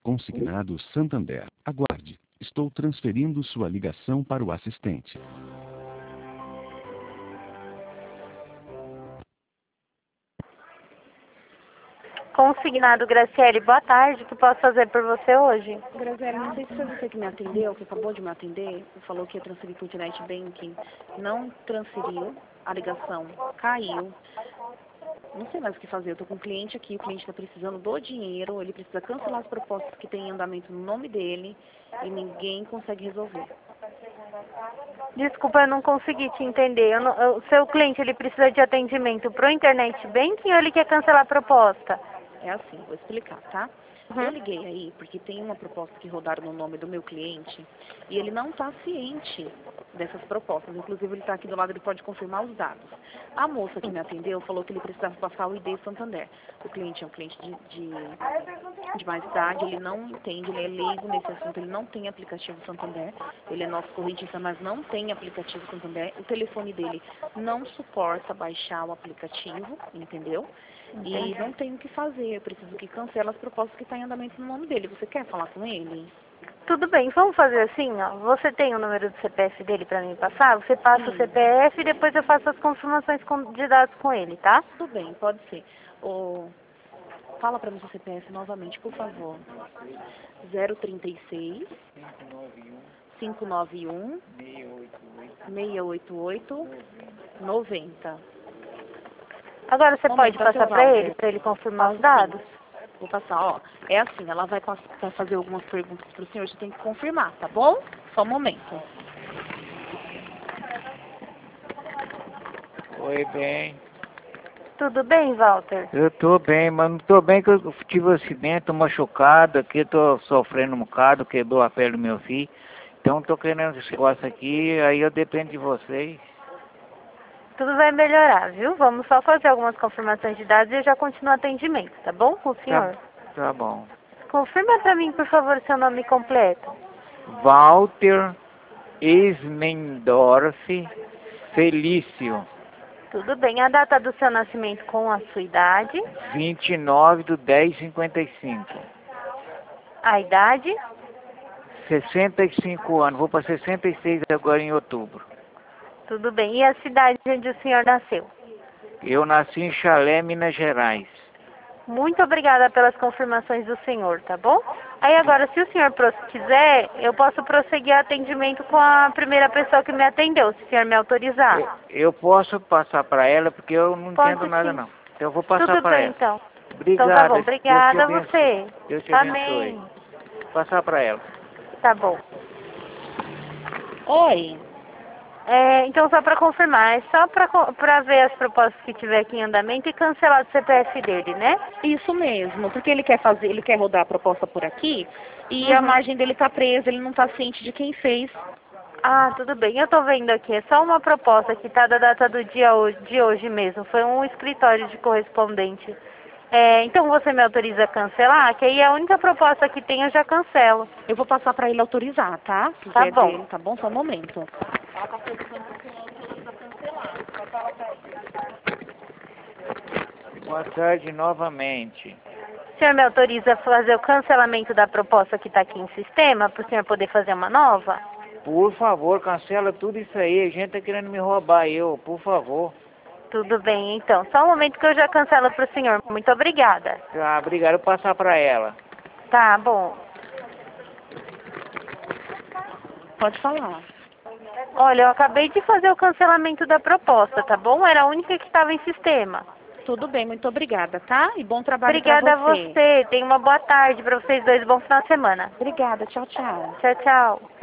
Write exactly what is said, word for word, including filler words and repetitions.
consignado Santander. Aguarde. Estou transferindo sua ligação para o assistente. Consignado Graciele, boa tarde. O que posso fazer por você hoje? Graziele, não sei se foi você que me atendeu, que acabou de me atender, falou que ia transferir para o Internet Banking. Não transferiu, a ligação caiu. Não sei mais o que fazer. Eu estou com um cliente aqui, o cliente está precisando do dinheiro, ele precisa cancelar as propostas que tem em andamento no nome dele e ninguém consegue resolver. Desculpa, eu não consegui te entender. Eu não- eu- O seu cliente ele precisa de atendimento para o Internet Banking ou ele quer cancelar a proposta? É assim, vou explicar, tá? Uhum. Eu liguei aí porque tem uma proposta que rodaram no nome do meu cliente e ele não está ciente dessas propostas. Inclusive, ele está aqui do lado, ele pode confirmar os dados. A moça que me atendeu falou que ele precisava passar o I D Santander. O cliente é um cliente de, de, de mais idade, ele não entende, ele é leigo nesse assunto, ele não tem aplicativo Santander. Ele é nosso correntista, mas não tem aplicativo Santander. O telefone dele não suporta baixar o aplicativo, entendeu? E não tem o que fazer, eu preciso que cancele as propostas que estão em andamento no nome dele. Você quer falar com ele? Tudo bem, vamos fazer assim, ó. Você tem o número do C P F dele para me passar? Você passa Sim. o C P F e depois eu faço as confirmações com- de dados com ele, tá? Tudo bem, pode ser. O... Fala para mim seu C P F novamente, por favor. zero trinta e seis, cinco nove um, seis oito oito, noventa. Agora você Momento, pode tá, passar seu para Walter? ele, para ele confirmar Passo os dados? sim. Vou passar, ó. É assim, ela vai pass- vai fazer algumas perguntas pro senhor, você tem que confirmar, tá bom? Só um momento. Oi, bem. Tudo bem, Walter? Eu tô bem, mas não tô bem que eu tive um acidente, tô machucado aqui, tô sofrendo um bocado, quebrou a pele do meu filho. Então tô querendo esse negócio aqui, aí eu dependo de vocês. Tudo vai melhorar, viu? Vamos só fazer algumas confirmações de dados e eu já continuo o atendimento, tá bom? Com o senhor. Tá, tá bom. Confirma para mim, por favor, seu nome completo. Walter Esmendorf Felício, Tudo bem. A data do seu nascimento com a sua idade. vinte e nove de dez de cinquenta e cinco. A idade. sessenta e cinco anos, vou para sessenta e seis agora em outubro. Tudo bem. E a cidade onde o senhor nasceu? Eu nasci em Chalé, Minas Gerais. Muito obrigada pelas confirmações do senhor, tá bom? Aí agora, se o senhor pros- quiser, eu posso prosseguir atendimento com a primeira pessoa que me atendeu, se o senhor me autorizar. Eu, eu posso passar para ela, porque eu não Pode entendo nada sim. não. Então eu vou passar Tudo para bem, ela. então. Obrigado. Então tá bom. Deus te Obrigada a abençoe. você. Deus te abençoe. Amém. Passar para ela. Tá bom. Oi. É, então, só para confirmar, é só para ver as propostas que tiver aqui em andamento e cancelar o C P F dele, né? Isso mesmo, porque ele quer fazer, ele quer rodar a proposta por aqui e a Uhum. margem dele tá presa, ele não tá ciente de quem fez. Ah, tudo bem. Eu tô vendo aqui. É só uma proposta que tá da data do dia hoje, de hoje mesmo. Foi um escritório de correspondente. É, então você me autoriza a cancelar? Que aí a única proposta que tem eu já cancelo. Eu vou passar para ele autorizar, tá? Se Tá é bom. dele, tá bom? Só um momento. Boa tarde novamente. O senhor me autoriza a fazer o cancelamento da proposta que está aqui em sistema, para o senhor poder fazer uma nova? Por favor, cancela tudo isso aí. A gente tá querendo me roubar eu, por favor. Tudo bem, então. Só um momento que eu já cancelo para o senhor. Muito obrigada. Tá, obrigado. Eu vou passar para ela. Tá bom. Pode falar. Olha, eu acabei de fazer o cancelamento da proposta, tá bom? Era a única que estava em sistema. Tudo bem, muito obrigada, tá? E bom trabalho para Obrigada a você. você. Tenha uma boa tarde para vocês dois. Bom final de semana. Obrigada, tchau, tchau. Tchau, tchau.